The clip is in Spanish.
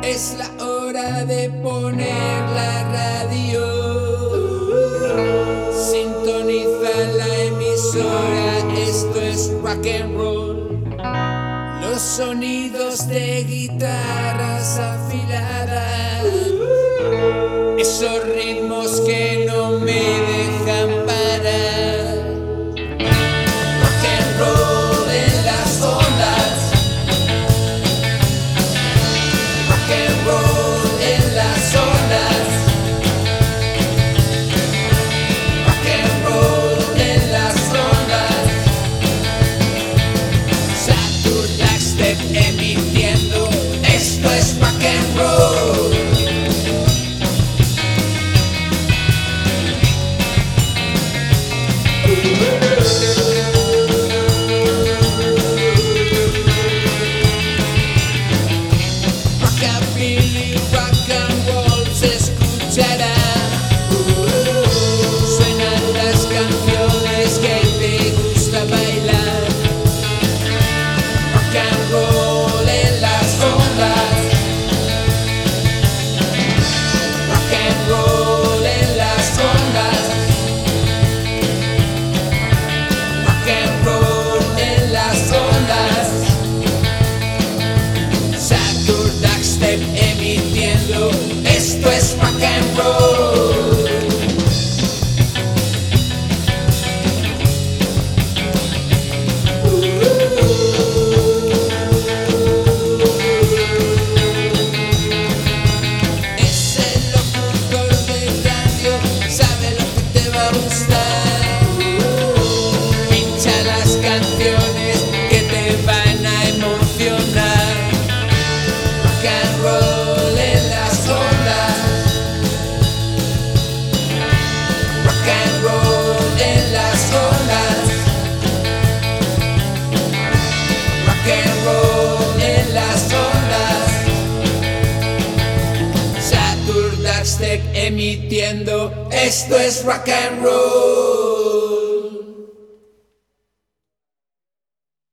Es la hora de poner la radio. Sintoniza la emisora, esto es rock and roll. Los sonidos de guitarras afiladas, esos ritmos que no me dejan parar. Rock and roll en las ondas. Rock and roll en las ondas. Rock and roll en las ondas. Saturn Blackstep emitiendo, esto es rock and roll. Rockabilly, rock and roll se escuchará. Suenan las canciones que te gusta bailar. Rock and roll en las ondas. Rock and roll en las ondas. Rock and roll en las ondas. Saturn Blackstep emitiendo, esto es rock and roll. Es el locutor de radio, sabe lo que te va a gustar. Pincha las canciones que te van a emocionar. Rock and roll en las ondas. Rock and roll en las ondas. Rock and roll en las ondas. Saturn Blackstep emitiendo, esto es rock and roll.